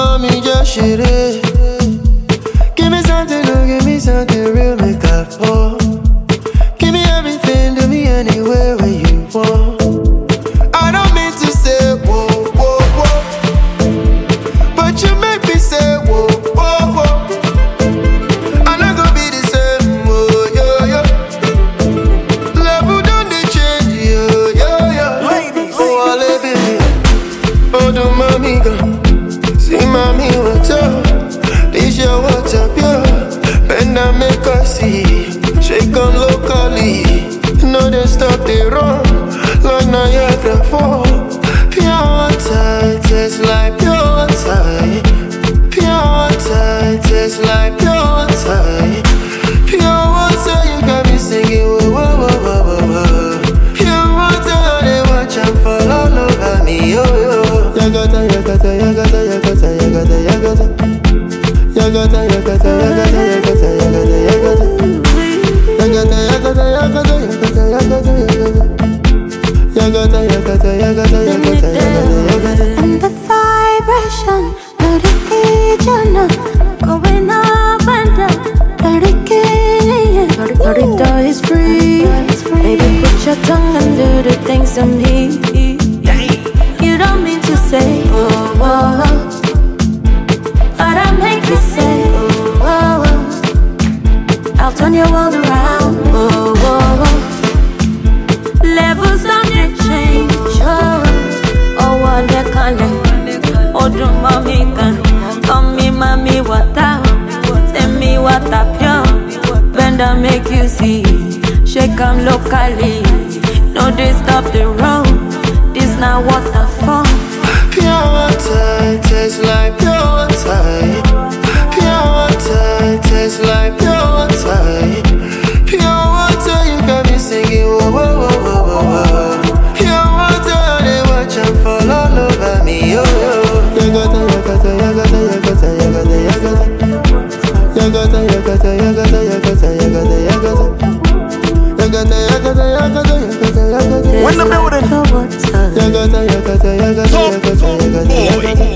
mommy, just shit it. Give me something, oh, give me something real, make up for. Give me everything, do me anywhere where you want. I don't mean to say whoa, whoa, whoa, but you make me say whoa, whoa, whoa. I'm not gonna be the same, whoa, yo, yo. Level don't they change, yo, yo, yo. Oh, I live in it. Oh, do mommy go. See mommy, what's up? This your what's up, yo. Bend and make us see. Shake on locally. No, they stop, they run. Like Niagara Falls. Pure water, it tastes like pure water. Pure water, it tastes like pure water. Pure water, you got me singing, whoa, whoa, whoa, whoa, whoa. Pure water, they watch and fall all over me, yo, yo. Yagata, yagata, yagata, yagata, yagata, yagata. Yagata, yagata, yagata, yagata, yagata, yagata. Yagata, yagata, yagata, yagata, yagata, yagata. Yagata, yagata, yagata, yagata, yagata. And the vibration, let it hit you now. Going up and down, let it get you. Florida is free. Baby, put your tongue and do the things to me. You don't mean to say, oh, oh, oh. But I make you say, oh, oh, oh. I'll turn your world around, oh, oh, oh. Levels don't they change, oh, oh, what they call it. Oh, do mommy can, mommy, water. Tell me what up, yo. Bend and make you see. Shake 'em locally. No, they stop the road. This not waterfall. Pure water, it tastes like pure water. Pure water, it tastes like pure water. Pure water, you got me singing, whoa, whoa, whoa, whoa, whoa, whoa. Pure water, they watch and fall all over me, yo, yo. Yagata, yagata, yagata, yagata, yagata, yagata. Yagata, yagata, yagata, yagata, yagata, yagata. Yagata, yagata, yagata, yagata, yagata. When the building. Yagata, yagata, yagata, yagata, yagata, yagata.